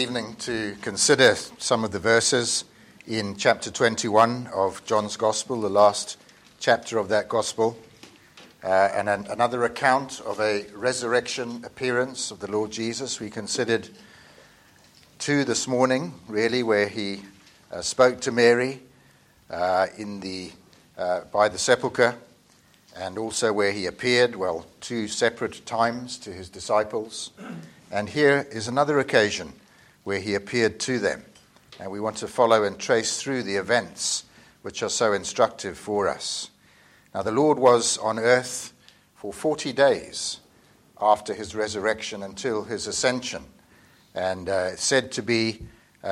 evening to consider some of the verses in chapter 21 of John's Gospel, the last chapter of that Gospel, and another account of a resurrection appearance of the Lord Jesus. We considered two this morning, really, where he spoke to Mary by the sepulchre, and also where he appeared, two separate times to his disciples. And here is another occasion where he appeared to them. And we want to follow and trace through the events which are so instructive for us. Now, the Lord was on earth for 40 days after his resurrection until his ascension. And said to be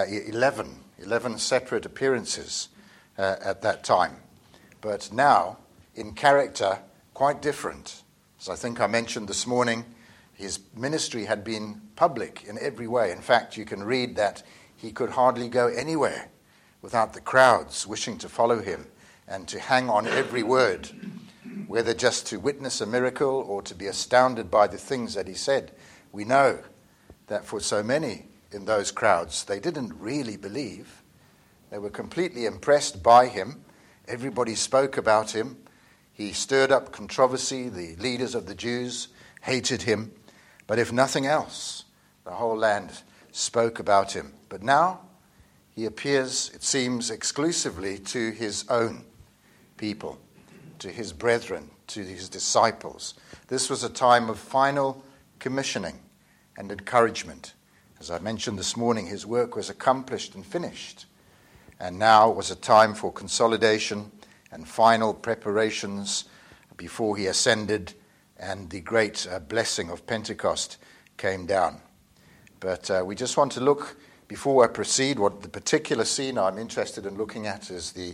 11 separate appearances at that time. But now, in character, quite different. As I think I mentioned this morning, his ministry had been public in every way. In fact, you can read that he could hardly go anywhere without the crowds wishing to follow him and to hang on every word, whether just to witness a miracle or to be astounded by the things that he said. We know that for so many in those crowds, they didn't really believe. They were completely impressed by him. Everybody spoke about him. He stirred up controversy. The leaders of the Jews hated him. But if nothing else, the whole land spoke about him. But now he appears, it seems, exclusively to his own people, to his brethren, to his disciples. This was a time of final commissioning and encouragement. As I mentioned this morning, his work was accomplished and finished. And now was a time for consolidation and final preparations before he ascended and the great blessing of Pentecost came down. But we just want to look, before I proceed, what the particular scene I'm interested in looking at is the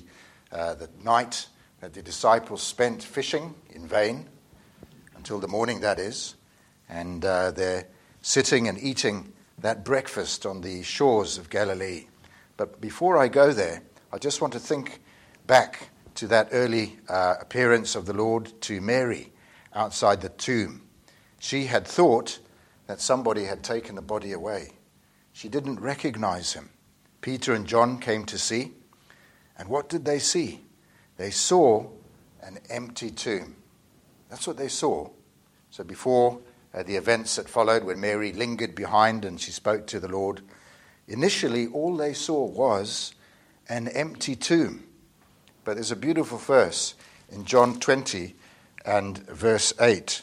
night that the disciples spent fishing in vain, until the morning, that is, and they're sitting and eating that breakfast on the shores of Galilee. But before I go there, I just want to think back to that early appearance of the Lord to Mary outside the tomb. She had thought that somebody had taken the body away. She didn't recognize him. Peter and John came to see, and what did they see? They saw an empty tomb. That's what they saw. So before the events that followed, when Mary lingered behind and she spoke to the Lord, initially all they saw was an empty tomb. But there's a beautiful verse in John 20 and verse 8.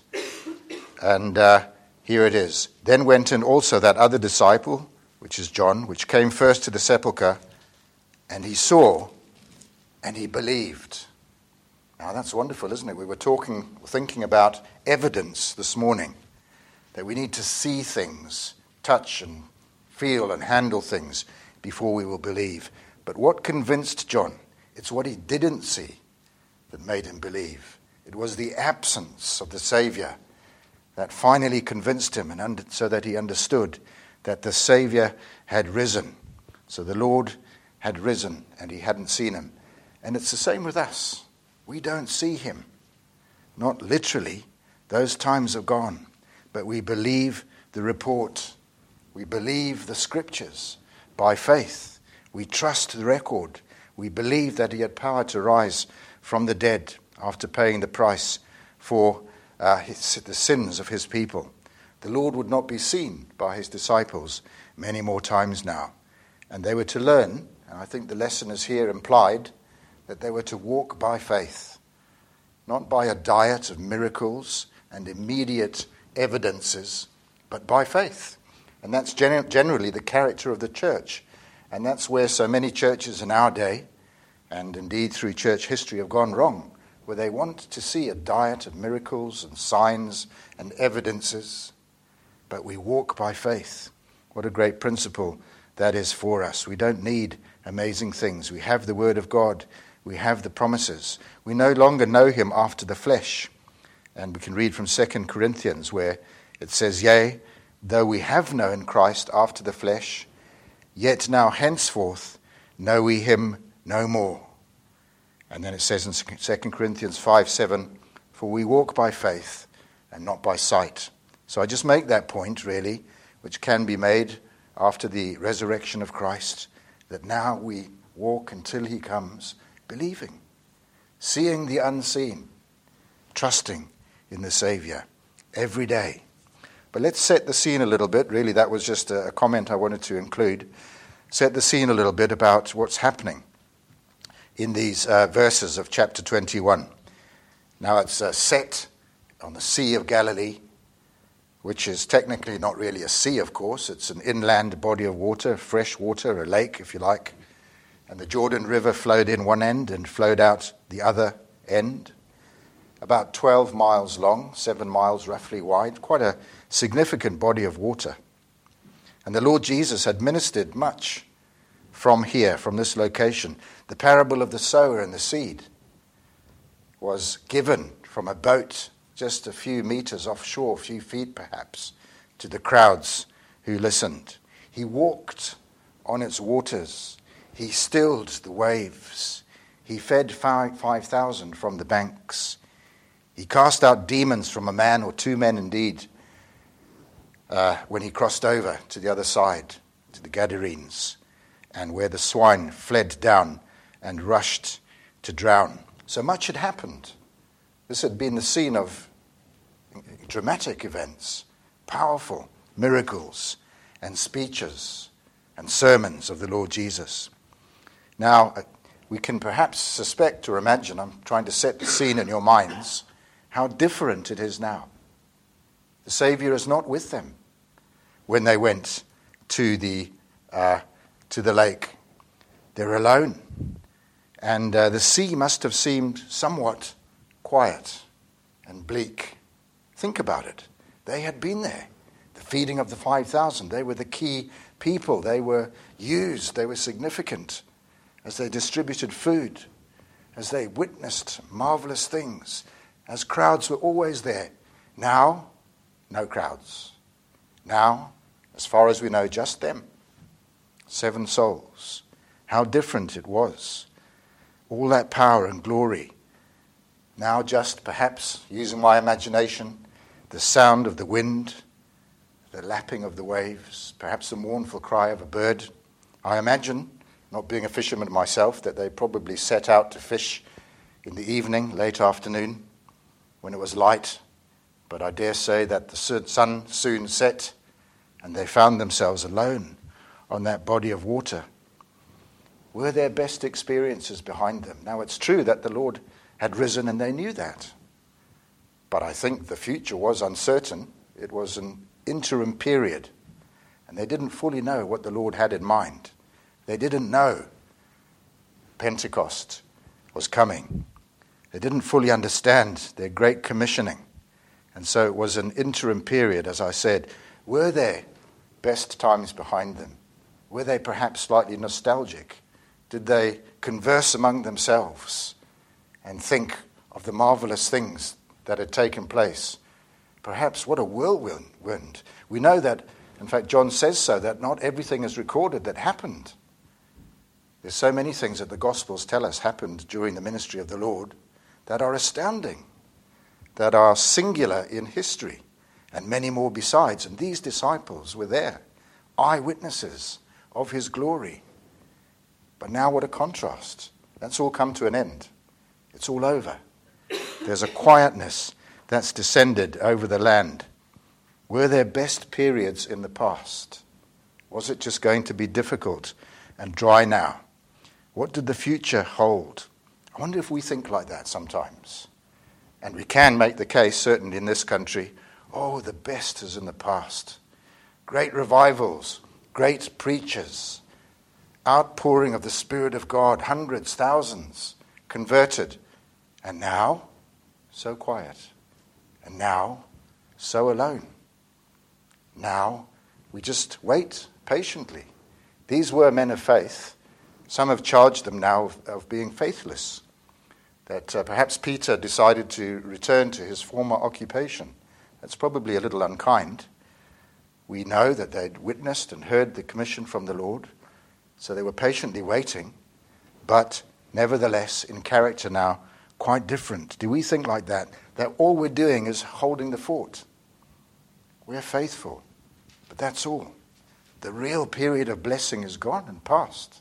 And here it is. Then went in also that other disciple, which is John, which came first to the sepulchre, and he saw and he believed. Now that's wonderful, isn't it? We were thinking about evidence this morning, that we need to see things, touch and feel and handle things before we will believe. But what convinced John? It's what he didn't see that made him believe. It was the absence of the Savior that finally convinced him, and so that he understood that the Savior had risen. So the Lord had risen and he hadn't seen him. And it's the same with us. We don't see him. Not literally. Those times are gone. But we believe the report. We believe the scriptures by faith. We trust the record. We believe that he had power to rise from the dead after paying the price for the sins of his people. The Lord would not be seen by his disciples many more times now. And they were to learn, and I think the lesson is here implied, that they were to walk by faith, not by a diet of miracles and immediate evidences, but by faith. And that's generally the character of the church. And that's where so many churches in our day, and indeed through church history, have gone wrong, where they want to see a diet of miracles and signs and evidences, but we walk by faith. What a great principle that is for us. We don't need amazing things. We have the Word of God. We have the promises. We no longer know him after the flesh. And we can read from 2 Corinthians where it says, Yea, though we have known Christ after the flesh, yet now henceforth know we him no more. And then it says in 2 Corinthians 5:7, For we walk by faith and not by sight. So I just make that point, really, which can be made after the resurrection of Christ, that now we walk until he comes, believing, seeing the unseen, trusting in the Savior every day. But let's set the scene a little bit. Really, that was just a comment I wanted to include. Set the scene a little bit about what's happening in these verses of chapter 21. Now it's set on the Sea of Galilee, which is technically not really a sea, of course. It's an inland body of water, fresh water, a lake, if you like. And the Jordan River flowed in one end and flowed out the other end. About 12 miles long, 7 miles roughly wide, quite a significant body of water. And the Lord Jesus had ministered much from here, from this location. The parable of the sower and the seed was given from a boat just a few meters offshore, a few feet perhaps, to the crowds who listened. He walked on its waters. He stilled the waves. He fed 5,000 from the banks. He cast out demons from a man, or two men indeed, when he crossed over to the other side, to the Gadarenes, and where the swine fled down and rushed to drown. So much had happened. This had been the scene of dramatic events, powerful miracles and speeches and sermons of the Lord Jesus. Now, we can perhaps suspect or imagine, I'm trying to set the scene in your minds, how different it is now. The Savior is not with them when they went to the lake. They're alone. And the sea must have seemed somewhat quiet and bleak. Think about it. They had been there. The feeding of the 5,000. They were the key people. They were used. They were significant as they distributed food, as they witnessed marvelous things, as crowds were always there. Now, no crowds. Now, as far as we know, just them. 7 souls. How different it was. All that power and glory. Now just perhaps, using my imagination, the sound of the wind, the lapping of the waves, perhaps the mournful cry of a bird. I imagine, not being a fisherman myself, that they probably set out to fish in the evening, late afternoon, when it was light. But I dare say that the sun soon set and they found themselves alone on that body of water. Were their best experiences behind them? Now it's true that the Lord had risen and they knew that. But I think the future was uncertain. It was an interim period. And they didn't fully know what the Lord had in mind. They didn't know Pentecost was coming. They didn't fully understand their great commissioning. And so it was an interim period, as I said. Were there best times behind them? Were they perhaps slightly nostalgic? Did they converse among themselves and think of the marvelous things that had taken place? Perhaps what a whirlwind. We know that, in fact, John says so, that not everything is recorded that happened. There's so many things that the Gospels tell us happened during the ministry of the Lord that are astounding, that are singular in history, and many more besides. And these disciples were there, eyewitnesses of his glory. But now what a contrast. That's all come to an end. It's all over. There's a quietness that's descended over the land. Were there best periods in the past? Was it just going to be difficult and dry now? What did the future hold? I wonder if we think like that sometimes. And we can make the case, certainly in this country, oh, the best is in the past. Great revivals, great preachers, outpouring of the Spirit of God, hundreds, thousands converted. And now, so quiet. And now, so alone. Now, we just wait patiently. These were men of faith. Some have charged them now of being faithless. That perhaps Peter decided to return to his former occupation. That's probably a little unkind. We know that they'd witnessed and heard the commission from the Lord, so they were patiently waiting, but nevertheless, in character now, quite different. Do we think like that? That all we're doing is holding the fort. We're faithful, but that's all. The real period of blessing is gone and past.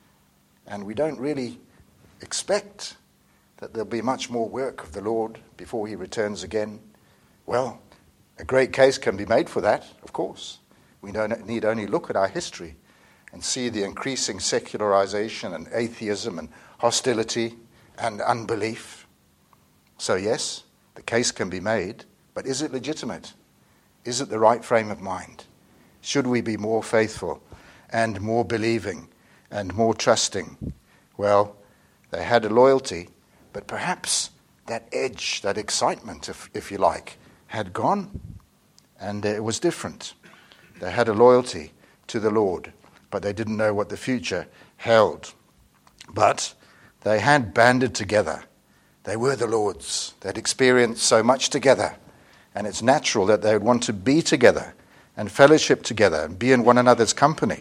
And we don't really expect that there'll be much more work of the Lord before he returns again. Well, a great case can be made for that, of course. We don't need only look at our history and see the increasing secularization and atheism and hostility and unbelief. So yes, the case can be made, but is it legitimate? Is it the right frame of mind? Should we be more faithful and more believing and more trusting? Well, they had a loyalty, but perhaps that edge, that excitement, if you like, had gone, and it was different. They had a loyalty to the Lord, but they didn't know what the future held. But they had banded together. They were the Lord's. They'd experienced so much together, and it's natural that they would want to be together and fellowship together and be in one another's company.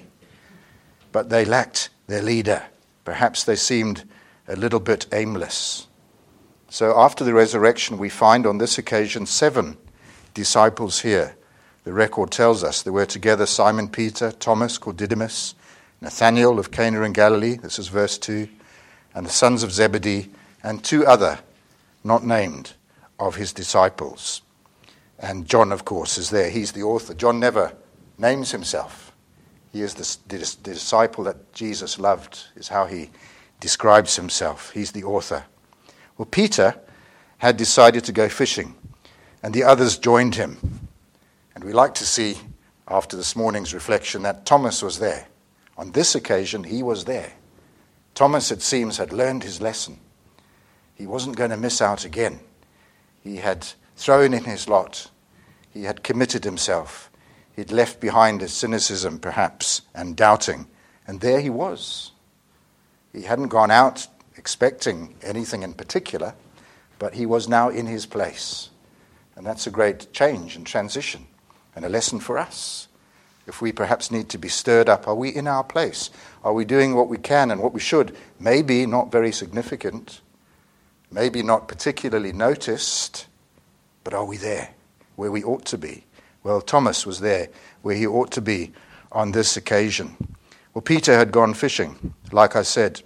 But they lacked their leader. Perhaps they seemed a little bit aimless. So after the resurrection, we find on this occasion 7 disciples here. The record tells us there were together Simon Peter, Thomas called Didymus, Nathanael of Cana in Galilee, this is verse 2, and the sons of Zebedee, and 2 other, not named, of his disciples. And John, of course, is there. He's the author. John never names himself. He is the disciple that Jesus loved, is how he describes himself. He's the author. Well, Peter had decided to go fishing, and the others joined him. And we like to see, after this morning's reflection, that Thomas was there. On this occasion, he was there. Thomas, it seems, had learned his lesson. He wasn't going to miss out again. He had thrown in his lot. He had committed himself. He'd left behind his cynicism, perhaps, and doubting. And there he was. He hadn't gone out expecting anything in particular, but he was now in his place. And that's a great change and transition and a lesson for us. If we perhaps need to be stirred up, are we in our place? Are we doing what we can and what we should? Maybe not very significant, maybe not particularly noticed, but are we there where we ought to be? Well, Thomas was there where he ought to be on this occasion. Well, Peter had gone fishing, like I said.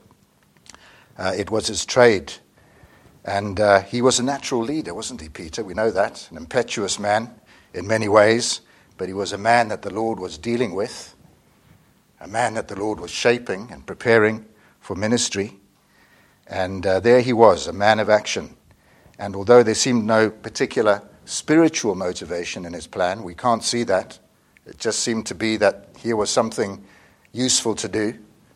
It was his trade. And he was a natural leader, wasn't he, Peter? We know that. An impetuous man in many ways, but he was a man that the Lord was dealing with, a man that the Lord was shaping and preparing for ministry. And there he was, a man of action. And although there seemed no particular spiritual motivation in his plan, we can't see that. It just seemed to be that here was something useful to do,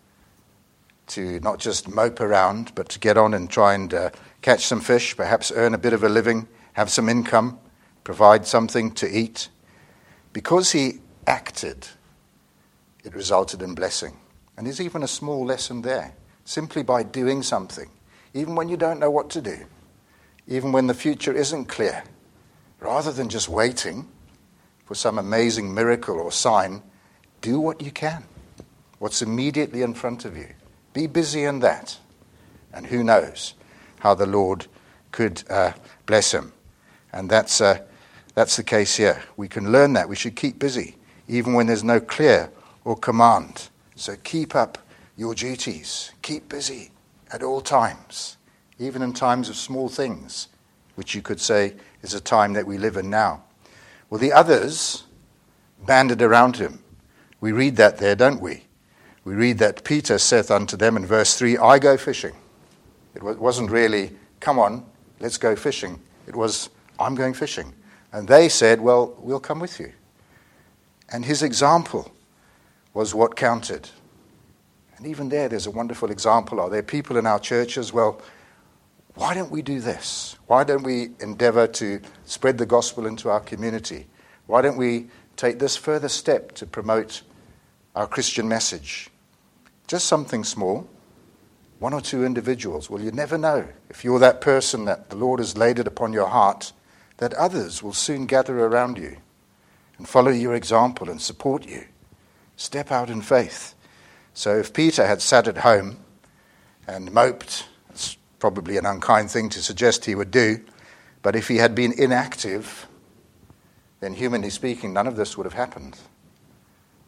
to not just mope around, but to get on and try and catch some fish, perhaps earn a bit of a living, have some income, provide something to eat. Because he acted, it resulted in blessing. And there's even a small lesson there. Simply by doing something, even when you don't know what to do, even when the future isn't clear, rather than just waiting for some amazing miracle or sign, do what you can, what's immediately in front of you. Be busy in that. And who knows how the Lord could bless him. And that's the case here. We can learn that. We should keep busy, even when there's no clear or command. So keep up your duties. Keep busy at all times, even in times of small things, which you could say is a time that we live in now. Well, the others banded around him. We read that there, don't we? We read that Peter saith unto them in verse 3, I go fishing. It wasn't really, come on, let's go fishing. It was, I'm going fishing. And they said, well, we'll come with you. And his example was what counted. And even there's a wonderful example. Are there people in our churches? Well, why don't we do this? Why don't we endeavor to spread the gospel into our community? Why don't we take this further step to promote our Christian message? Just something small, 1 or 2 individuals. Well, you never know. If you're that person that the Lord has laid it upon your heart, that others will soon gather around you and follow your example and support you. Step out in faith. So if Peter had sat at home and moped, it's probably an unkind thing to suggest he would do, but if he had been inactive, then humanly speaking, none of this would have happened.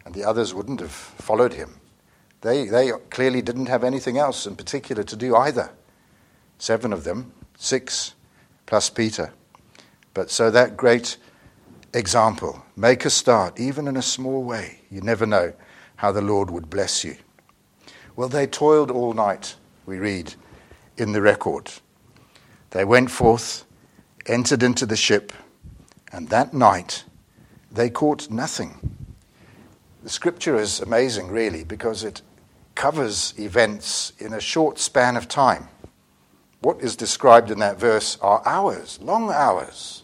and the others wouldn't have followed him. They clearly didn't have anything else in particular to do either. 7 of them, 6 plus Peter. But so that great example, make a start, even in a small way. You never know how the Lord would bless you. Well, they toiled all night, we read in the record. They went forth, entered into the ship, and that night they caught nothing. The scripture is amazing, really, because it covers events in a short span of time. What is described in that verse are hours, long hours.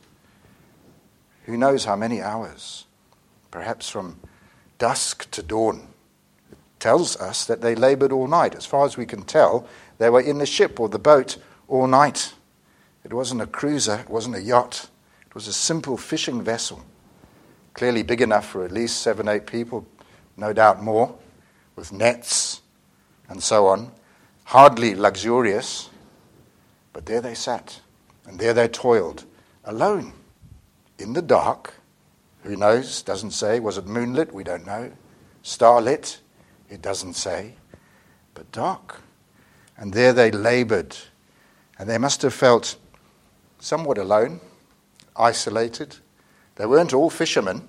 Who knows how many hours? Perhaps from dusk to dawn. It tells us that they labored all night. As far as we can tell, they were in the ship or the boat all night. It wasn't a cruiser, it wasn't a yacht. It was a simple fishing vessel. Clearly big enough for at least 7, 8 people, no doubt more, with nets and so on. Hardly luxurious, but there they sat, and there they toiled, alone, in the dark. Who knows? Doesn't say. Was it moonlit? We don't know. Starlit? It doesn't say. But dark. And there they labored, and they must have felt somewhat alone, isolated. They weren't all fishermen,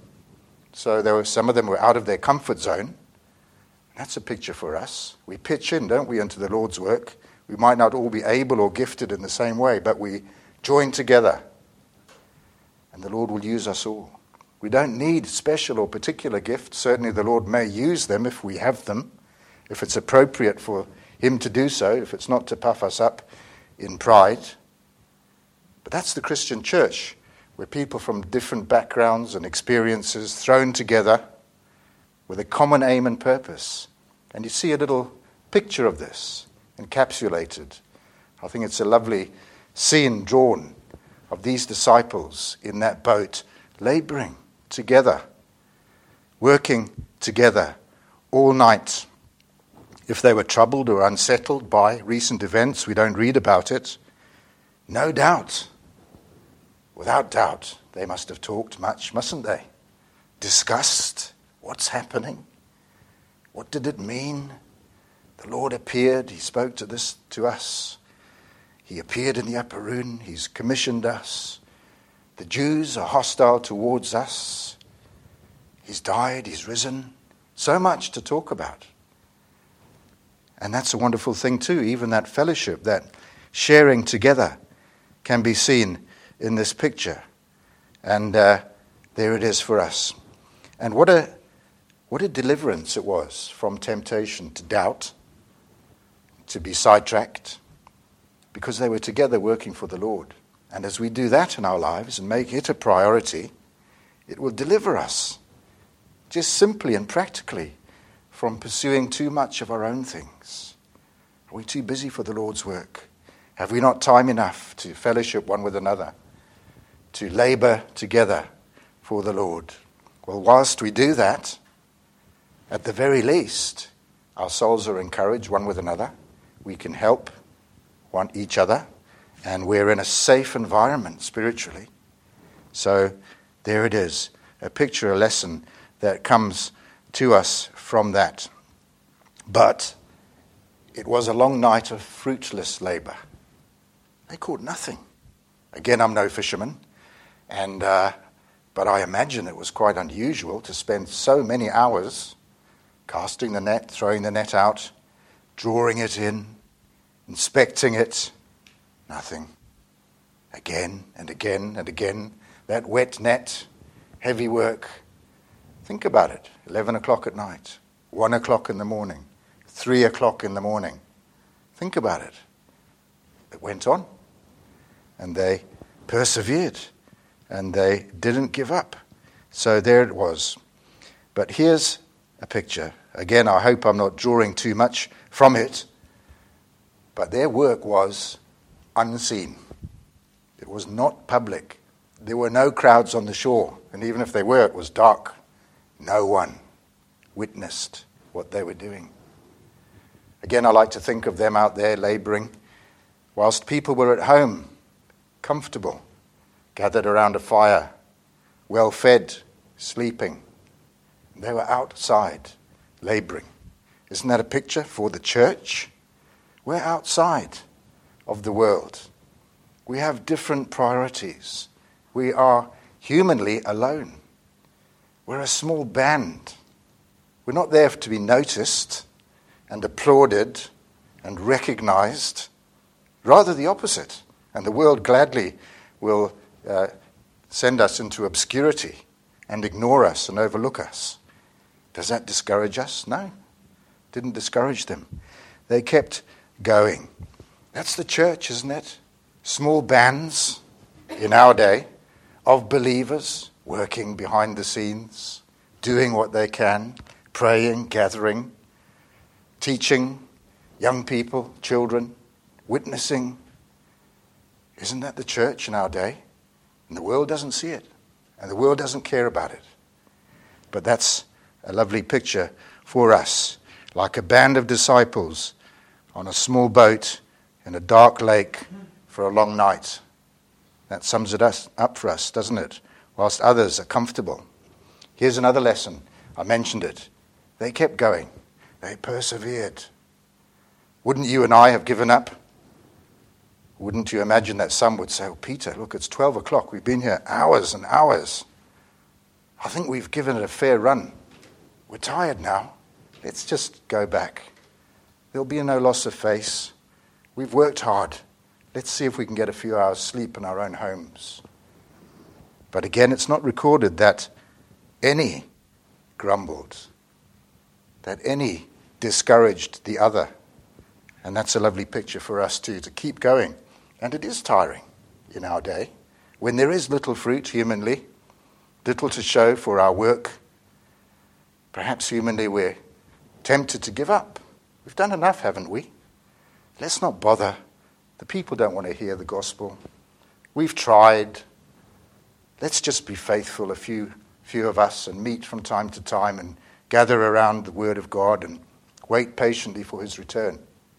so some of them were out of their comfort zone. That's a picture for us. We pitch in, don't we, into the Lord's work. We might not all be able or gifted in the same way, but we join together, and the Lord will use us all. We don't need special or particular gifts. Certainly the Lord may use them if we have them, if it's appropriate for him to do so, if it's not to puff us up in pride. But that's the Christian church, where people from different backgrounds and experiences thrown together with a common aim and purpose. And you see a little picture of this encapsulated. I think it's a lovely scene drawn of these disciples in that boat, laboring together, working together all night. If they were troubled or unsettled by recent events, we don't read about it. No doubt, without doubt, they must have talked much, mustn't they? Discussed what's happening. What did it mean? The Lord appeared. He spoke to us. He appeared in the upper room. He's commissioned us. The Jews are hostile towards us. He's died. He's risen. So much to talk about. And that's a wonderful thing too. Even that fellowship, that sharing together can be seen in this picture. And there it is for us. And what a deliverance it was from temptation to doubt, to be sidetracked, because they were together working for the Lord. And as we do that in our lives and make it a priority, it will deliver us, just simply and practically, from pursuing too much of our own things. Are we too busy for the Lord's work? Have we not time enough to fellowship one with another, to labor together for the Lord? Well, whilst we do that, at the very least, our souls are encouraged one with another. We can help each other, and we're in a safe environment spiritually. So there it is, a picture, a lesson that comes to us from that. But it was a long night of fruitless labor. They caught nothing. Again, I'm no fisherman, but I imagine it was quite unusual to spend so many hours casting the net, throwing the net out, drawing it in, inspecting it. Nothing. Again and again and again. That wet net, heavy work. Think about it. 11 o'clock at night, 1 o'clock in the morning, 3 o'clock in the morning. Think about it. It went on. And they persevered. And they didn't give up. So there it was. But here's a picture. Again, I hope I'm not drawing too much from it. But their work was unseen. It was not public. There were no crowds on the shore. And even if they were, it was dark. No one witnessed what they were doing. Again, I like to think of them out there laboring, whilst people were at home, comfortable, gathered around a fire, well fed, sleeping. They were outside, laboring. Isn't that a picture for the church? We're outside of the world. We have different priorities. We are humanly alone. We're a small band. We're not there to be noticed and applauded and recognized. Rather the opposite. And the world gladly will send us into obscurity and ignore us and overlook us. Does that discourage us? No. Didn't discourage them. They kept going. That's the church, isn't it? Small bands in our day of believers working behind the scenes, doing what they can, praying, gathering, teaching young people, children, witnessing. Isn't that the church in our day? And the world doesn't see it, and the world doesn't care about it. But that's a lovely picture for us, like a band of disciples on a small boat in a dark lake for a long night. That sums it up for us, doesn't it? Whilst others are comfortable. Here's another lesson. I mentioned it. They kept going. They persevered. Wouldn't you and I have given up? Wouldn't you imagine that some would say, "Oh, Peter, look, it's 12 o'clock. We've been here hours and hours. I think we've given it a fair run. We're tired now. Let's just go back. There'll be no loss of face. We've worked hard. Let's see if we can get a few hours sleep in our own homes." But again, it's not recorded that any grumbled, that any discouraged the other. And that's a lovely picture for us too, to keep going. And it is tiring in our day, when there is little fruit humanly, little to show for our work. Perhaps humanly we're tempted to give up. We've done enough, haven't we? Let's not bother. The people don't want to hear the gospel. We've tried. Let's just be faithful, a few of us, and meet from time to time and gather around the word of God and wait patiently for his return.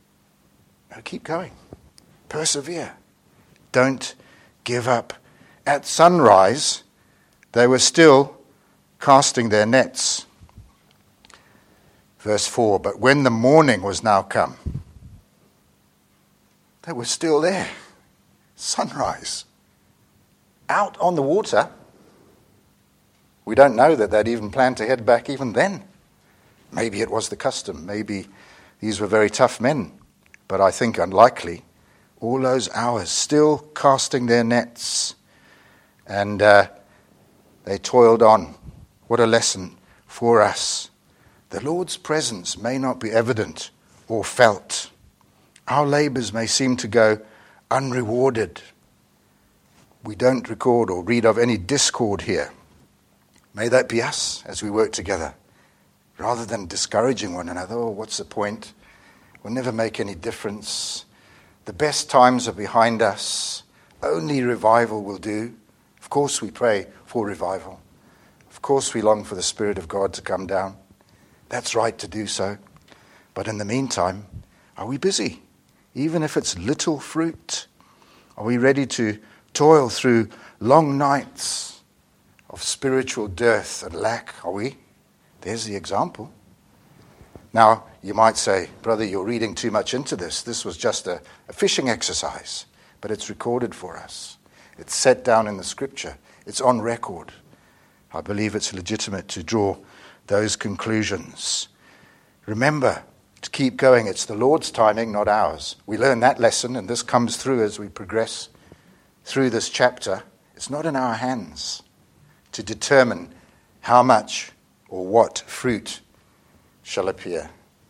No, keep going. Persevere. Don't give up. At sunrise, they were still casting their nets. Verse 4, but when the morning was now come, they were still there. Sunrise. Out on the water. We don't know that they'd even planned to head back even then. Maybe it was the custom. Maybe these were very tough men. But I think unlikely. All those hours still casting their nets. And they toiled on. What a lesson for us. The Lord's presence may not be evident or felt. Our labors may seem to go unrewarded. We don't record or read of any discord here. May that be us as we work together. Rather than discouraging one another, "Oh, what's the point? We'll never make any difference. The best times are behind us. Only revival will do." Of course we pray for revival. Of course we long for the Spirit of God to come down. That's right to do so. But in the meantime, are we busy? Even if it's little fruit, are we ready to toil through long nights of spiritual dearth and lack? Are we? There's the example. Now, you might say, "Brother, you're reading too much into this. This was just a fishing exercise." But it's recorded for us. It's set down in the Scripture. It's on record. I believe it's legitimate to draw those conclusions. Remember to keep going. It's the Lord's timing, not ours. We learn that lesson, and this comes through as we progress through this chapter. It's not in our hands to determine how much or what fruit shall appear.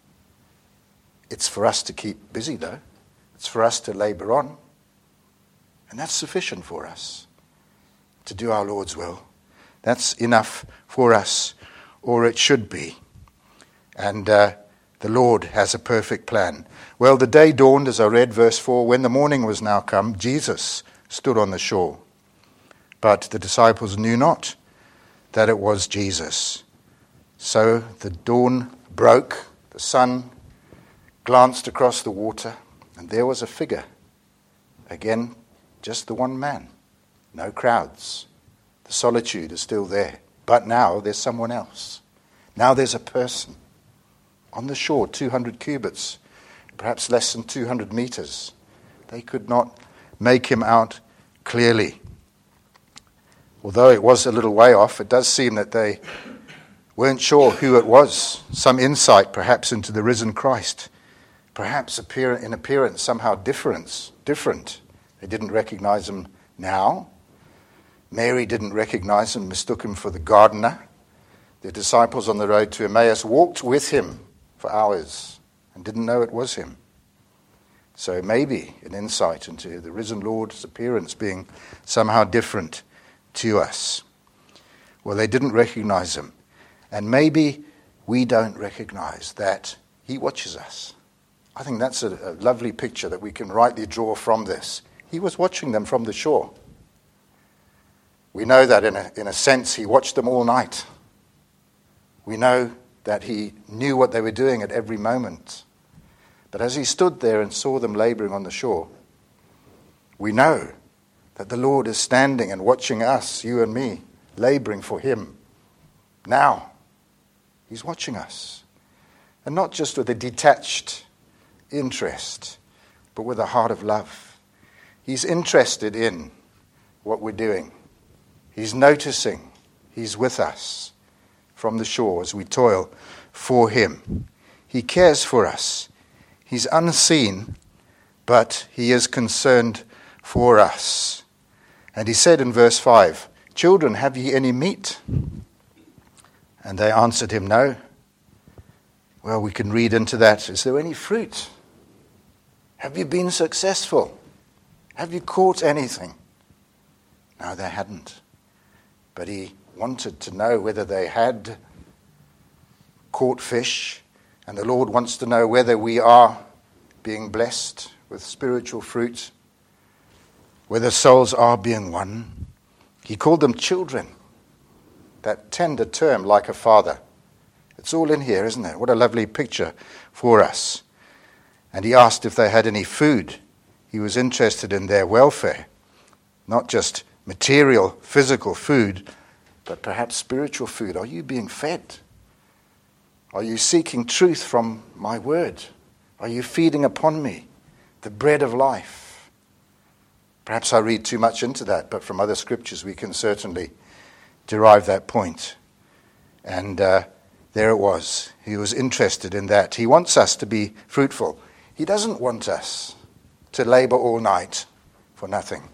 It's for us to keep busy, though. It's for us to labor on. And that's sufficient for us to do our Lord's will. That's enough for us, or it should be. And the Lord has a perfect plan. Well, the day dawned, as I read verse 4, when the morning was now come, Jesus stood on the shore. But the disciples knew not that it was Jesus. So the dawn broke, the sun glanced across the water, and there was a figure. Again, just the one man. No crowds. The solitude is still there. But now there's someone else. Now there's a person on the shore, 200 cubits, perhaps less than 200 meters. They could not make him out clearly. Although it was a little way off, it does seem that they weren't sure who it was. Some insight perhaps into the risen Christ. Perhaps in appearance somehow different. They didn't recognize him now. Mary didn't recognize him, mistook him for the gardener. The disciples on the road to Emmaus walked with him for hours and didn't know it was him. So maybe an insight into the risen Lord's appearance being somehow different to us. Well, they didn't recognize him. And maybe we don't recognize that he watches us. I think that's a lovely picture that we can rightly draw from this. He was watching them from the shore. We know that in a sense he watched them all night. We know that he knew what they were doing at every moment. But as he stood there and saw them laboring on the shore, we know that the Lord is standing and watching us, you and me, laboring for him. Now, he's watching us. And not just with a detached interest, but with a heart of love. He's interested in what we're doing. He's noticing. He's with us from the shore as we toil for him. He cares for us. He's unseen, but he is concerned for us. And he said in verse 5, "Children, have ye any meat?" And they answered him, "No." Well, we can read into that. Is there any fruit? Have you been successful? Have you caught anything? No, they hadn't. But he wanted to know whether they had caught fish. And the Lord wants to know whether we are being blessed with spiritual fruit, whether souls are being won. He called them children. That tender term, like a father. It's all in here, isn't it? What a lovely picture for us. And he asked if they had any food. He was interested in their welfare, not just material, physical food, but perhaps spiritual food. Are you being fed? Are you seeking truth from my word? Are you feeding upon me, the bread of life? Perhaps I read too much into that, but from other scriptures we can certainly derive that point. And there it was. He was interested in that. He wants us to be fruitful. He doesn't want us to labor all night for nothing.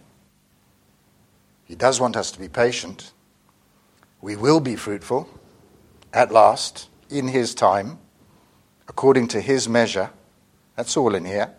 He does want us to be patient. We will be fruitful at last, in his time, according to his measure. That's all in here.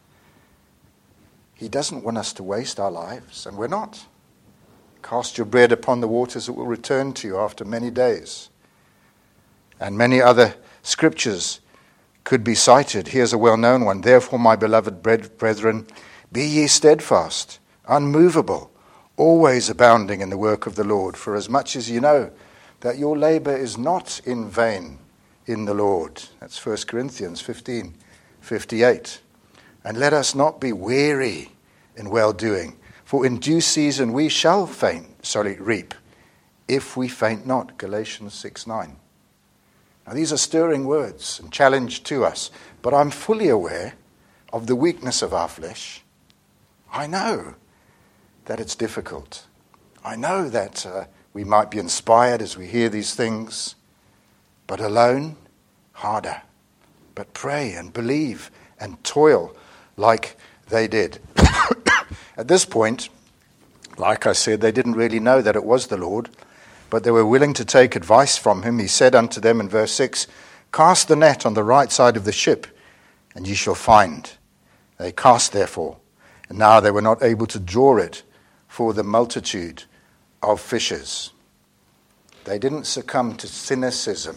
He doesn't want us to waste our lives, and we're not. Cast your bread upon the waters, it will return to you after many days. And many other scriptures could be cited. Here's a well-known one. "Therefore, my beloved brethren, be ye steadfast, unmovable, always abounding in the work of the Lord, for as much as you know that your labor is not in vain in the Lord." That's 1 Corinthians 15:58. "And let us not be weary in well-doing, for in due season we shall reap, if we faint not." Galatians 6:9. Now these are stirring words and challenge to us, but I'm fully aware of the weakness of our flesh. I know that it's difficult. I know that we might be inspired as we hear these things, but alone, harder. But pray and believe and toil like they did. At this point, like I said, they didn't really know that it was the Lord, but they were willing to take advice from him. He said unto them in verse 6, "Cast the net on the right side of the ship, and ye shall find." They cast therefore, and now they were not able to draw it for the multitude of fishes. They didn't succumb to cynicism.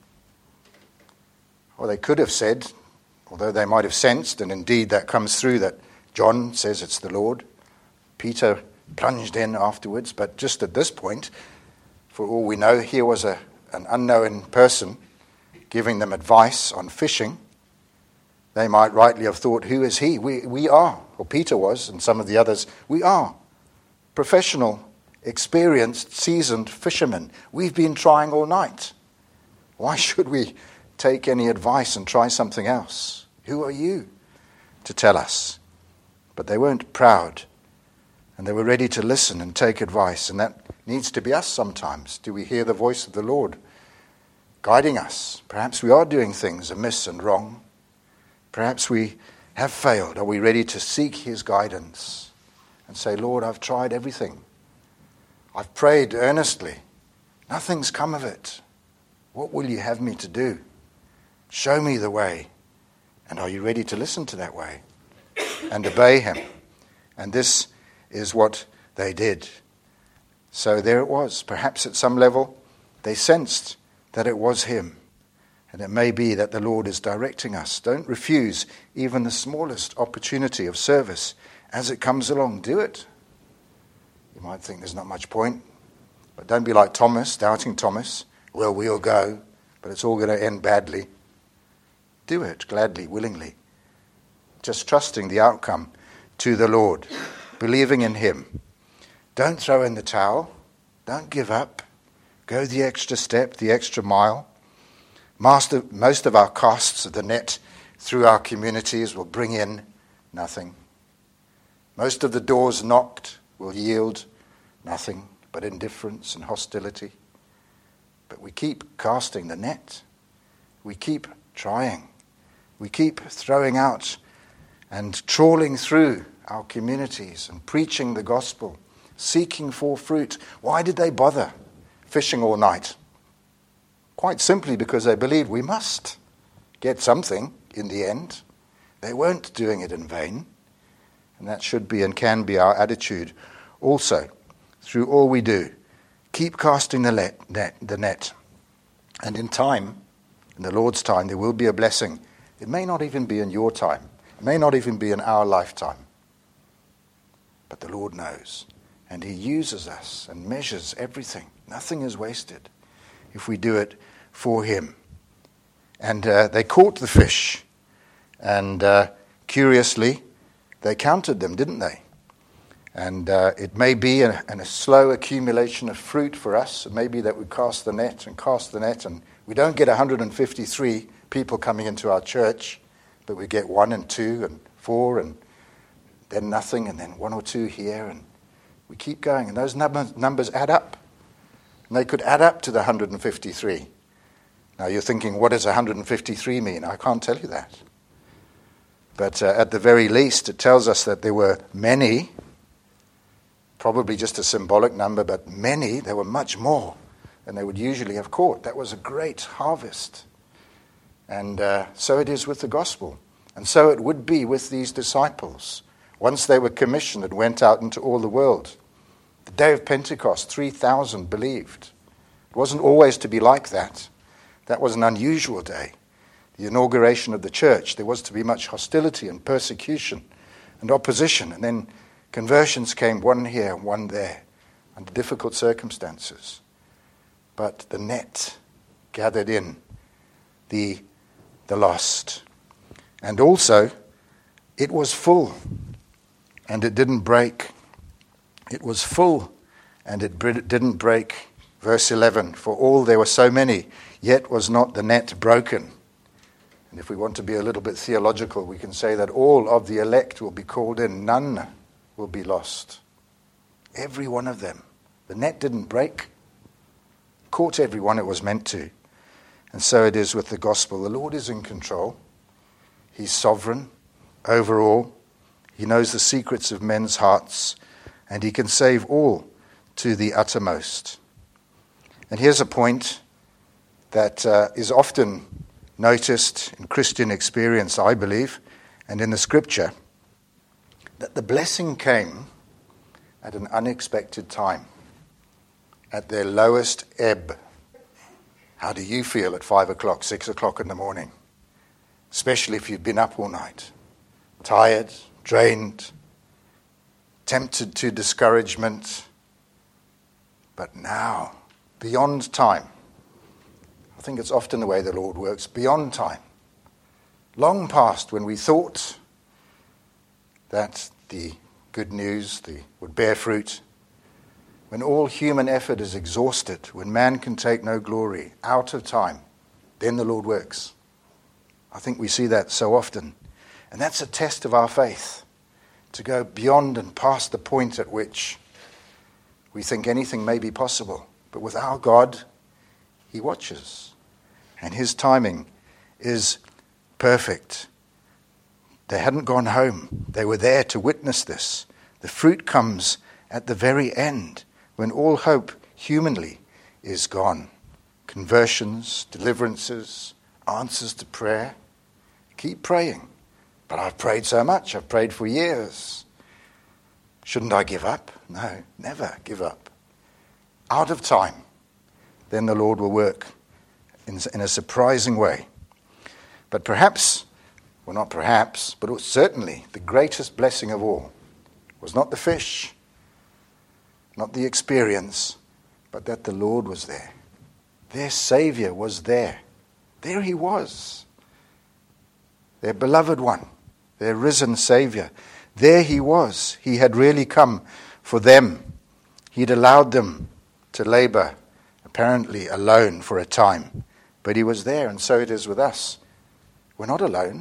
Or they could have said, although they might have sensed, and indeed that comes through, that John says it's the Lord. Peter plunged in afterwards, but just at this point, for all we know, here was an unknown person giving them advice on fishing. They might rightly have thought, who is he? We are, or Peter was, and some of the others, we are professional, experienced, seasoned fishermen. We've been trying all night. Why should we take any advice and try something else? Who are you to tell us? But they weren't proud, and they were ready to listen and take advice, and that needs to be us sometimes. Do we hear the voice of the Lord guiding us? Perhaps we are doing things amiss and wrong. Perhaps we have failed. Are we ready to seek his guidance and say, Lord, I've tried everything. I've prayed earnestly. Nothing's come of it. What will you have me to do? Show me the way. And are you ready to listen to that way and obey him? And this is what they did. So there it was. Perhaps at some level they sensed that it was him. And it may be that the Lord is directing us. Don't refuse even the smallest opportunity of service as it comes along. Do it. You might think there's not much point, but don't be like Thomas, doubting Thomas. Well, we'll go, but it's all going to end badly. Do it gladly, willingly. Just trusting the outcome to the Lord, believing in him. Don't throw in the towel. Don't give up. Go the extra step, the extra mile. Most of our casts of the net through our communities will bring in nothing. Most of the doors knocked will yield nothing but indifference and hostility. But we keep casting the net. We keep trying. We keep throwing out and trawling through our communities and preaching the gospel, seeking for fruit. Why did they bother fishing all night? Quite simply because they believed we must get something in the end. They weren't doing it in vain. And that should be and can be our attitude also through all we do. Keep casting the net. And in time, in the Lord's time, there will be a blessing. It may not even be in your time. It may not even be in our lifetime. But the Lord knows. And he uses us and measures everything. Nothing is wasted if we do it for him. And they caught the fish. And curiously, they counted them, didn't they? And it may be a slow accumulation of fruit for us. It may be that we cast the net, and we don't get 153 people coming into our church, but we get 1 and 2 and 4 and then nothing, and then 1 or 2 here, and we keep going. And those numbers add up. And they could add up to the 153. Now you're thinking, what does 153 mean? I can't tell you that. But at the very least, it tells us that there were many, probably just a symbolic number, but many. There were much more than they would usually have caught. That was a great harvest. And so it is with the gospel. And so it would be with these disciples. Once they were commissioned and went out into all the world. The day of Pentecost, 3,000 believed. It wasn't always to be like that. That was an unusual day. The inauguration of the church, there was to be much hostility and persecution and opposition. And then conversions came, one here and one there, under difficult circumstances. But the net gathered in the lost. And also, it was full, and it didn't break. It was full, and it didn't break. Verse 11, for all there were so many, yet was not the net broken. And if we want to be a little bit theological, we can say that all of the elect will be called in. None will be lost. Every one of them. The net didn't break. Caught everyone it was meant to. And so it is with the gospel. The Lord is in control. He's sovereign over all. He knows the secrets of men's hearts. And he can save all to the uttermost. And here's a point that is often noticed in Christian experience, I believe, and in the scripture, that the blessing came at an unexpected time, at their lowest ebb. How do you feel at 5 o'clock, 6 o'clock in the morning? Especially if you've been up all night, tired, drained, tempted to discouragement. But now, beyond time, I think it's often the way the Lord works, beyond time. Long past when we thought that the good news would bear fruit, when all human effort is exhausted, when man can take no glory, out of time, then the Lord works. I think we see that so often. And that's a test of our faith, to go beyond and past the point at which we think anything may be possible. But with our God, he watches. And his timing is perfect. They hadn't gone home. They were there to witness this. The fruit comes at the very end, when all hope humanly is gone. Conversions, deliverances, answers to prayer. Keep praying. But I've prayed so much. I've prayed for years. Shouldn't I give up? No, never give up. Out of time, then the Lord will work in a surprising way. But perhaps, well, not perhaps, but certainly the greatest blessing of all was not the fish, not the experience, but that the Lord was there. Their Savior was there. There he was. Their beloved one, their risen Savior. There he was. He had really come for them. He'd allowed them to labor, apparently alone for a time. But he was there, and so it is with us. We're not alone.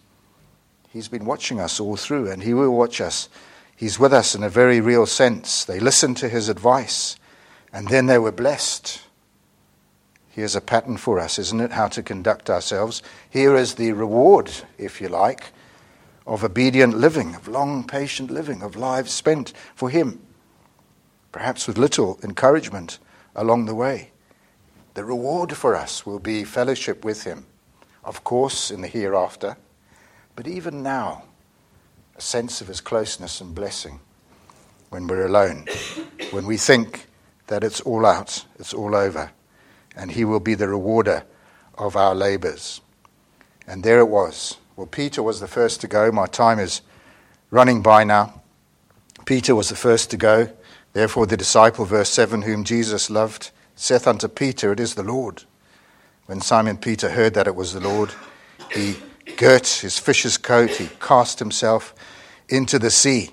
He's been watching us all through, and he will watch us. He's with us in a very real sense. They listened to his advice, and then they were blessed. Here's a pattern for us, isn't it? How to conduct ourselves. Here is the reward, if you like, of obedient living, of long, patient living, of lives spent for him. Perhaps with little encouragement along the way. The reward for us will be fellowship with him, of course, in the hereafter, but even now, a sense of his closeness and blessing when we're alone, when we think that it's all out, it's all over, and he will be the rewarder of our labors. And there it was. Well, Peter was the first to go. My time is running by now. Peter was the first to go. Therefore the disciple, verse 7, whom Jesus loved, saith unto Peter, it is the Lord. When Simon Peter heard that it was the Lord, he girt his fisher's coat, he cast himself into the sea.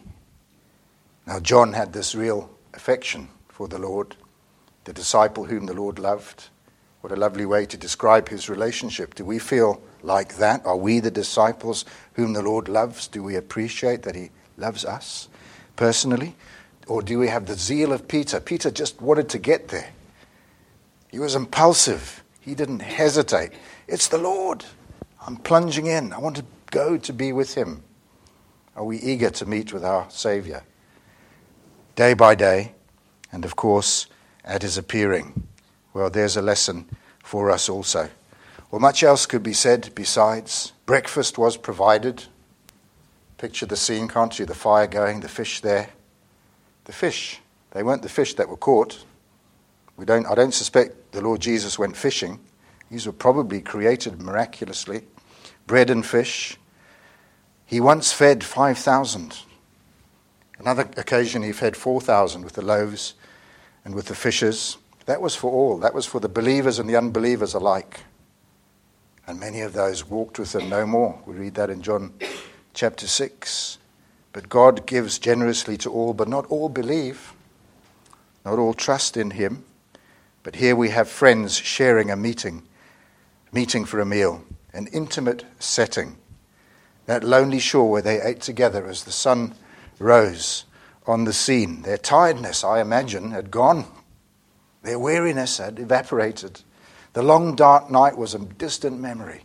Now John had this real affection for the Lord, the disciple whom the Lord loved. What a lovely way to describe his relationship. Do we feel like that? Are we the disciples whom the Lord loves? Do we appreciate that he loves us personally? Or do we have the zeal of Peter? Peter just wanted to get there. He was impulsive. He didn't hesitate. It's the Lord. I'm plunging in. I want to go to be with him. Are we eager to meet with our Savior? Day by day, and of course, at his appearing. Well, there's a lesson for us also. Well, much else could be said besides. Breakfast was provided. Picture the scene, can't you? The fire going, the fish there. The fish. They weren't the fish that were caught. I don't suspect the Lord Jesus went fishing. These were probably created miraculously. Bread and fish. He once fed 5,000. Another occasion he fed 4,000 with the loaves and with the fishes. That was for all. That was for the believers and the unbelievers alike. And many of those walked with him no more. We read that in John chapter 6. But God gives generously to all, but not all believe. Not all trust in him. But here we have friends sharing a meeting for a meal, an intimate setting. That lonely shore where they ate together as the sun rose on the scene. Their tiredness, I imagine, had gone. Their weariness had evaporated. The long dark night was a distant memory.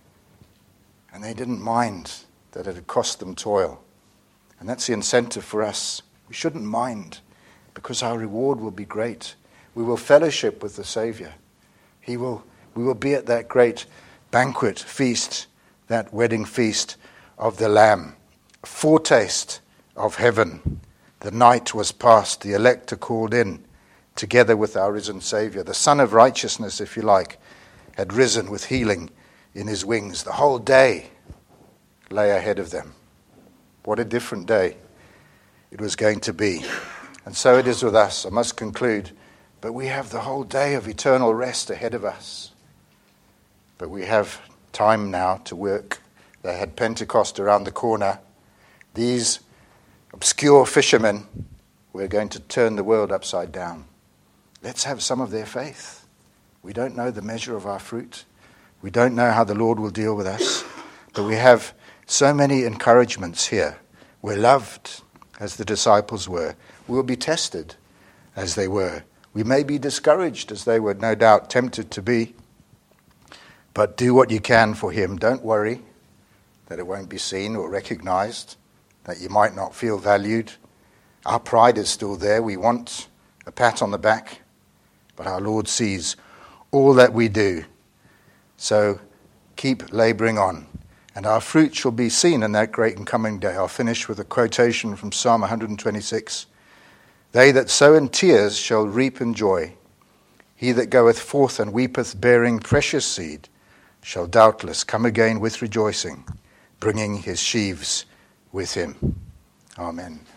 And they didn't mind that it had cost them toil. And that's the incentive for us. We shouldn't mind, because our reward will be great. We will fellowship with the Savior. We will be at that great banquet feast, that wedding feast of the Lamb. A foretaste of heaven. The night was past. The elect are called in, together with our risen Savior. The Son of Righteousness, if you like, had risen with healing in his wings. The whole day lay ahead of them. What a different day it was going to be. And so it is with us. I must conclude. But we have the whole day of eternal rest ahead of us. But we have time now to work. They had Pentecost around the corner. These obscure fishermen were going to turn the world upside down. Let's have some of their faith. We don't know the measure of our fruit, We don't know how the Lord will deal with us, but we have so many encouragements here. We're loved as the disciples were. We will be tested as they were. We may be discouraged as they were no doubt tempted to be. But do what you can for him. Don't worry that it won't be seen or recognized, that you might not feel valued. Our pride is still there. We want a pat on the back, but our Lord sees all that we do. So keep laboring on, and our fruit shall be seen in that great and coming day. I'll finish with a quotation from Psalm 126. They that sow in tears shall reap in joy. He that goeth forth and weepeth, bearing precious seed, shall doubtless come again with rejoicing, bringing his sheaves with him. Amen.